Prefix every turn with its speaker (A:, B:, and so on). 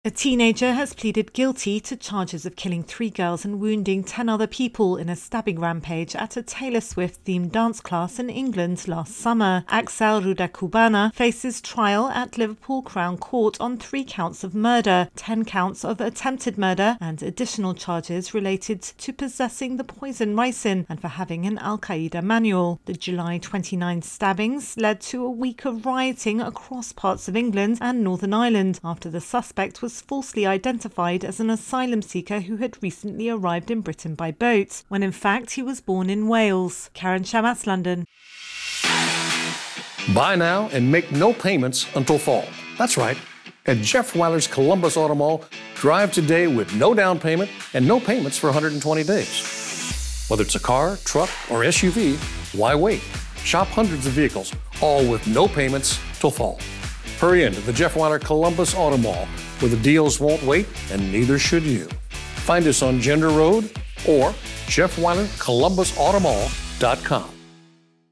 A: A teenager has pleaded guilty to charges of killing 3 girls and wounding 10 other people in a stabbing rampage at a Taylor Swift-themed dance class in England last summer. Axel Rudakubana faces trial at Liverpool Crown Court on 3 counts of murder, 10 counts of attempted murder, and additional charges related to possessing the poison ricin and for having an Al-Qaeda manual. The July 29 stabbings led to a week of rioting across parts of England and Northern Ireland after the suspect was falsely identified as an asylum seeker who had recently arrived in Britain by boat, when in fact he was born in Wales. Karen Shamas, London.
B: Buy now and make no payments until fall. That's right. At Jeff Weiler's Columbus Auto Mall, drive today with no down payment and no payments for 120 days. Whether it's a car, truck, or SUV, why wait? Shop hundreds of vehicles, all with no payments till fall. Hurry into the Jeff Weiler Columbus Auto Mall, where the deals won't wait, and neither should you. Find us on Gender Road or JeffWeilerColumbusAutomall.com.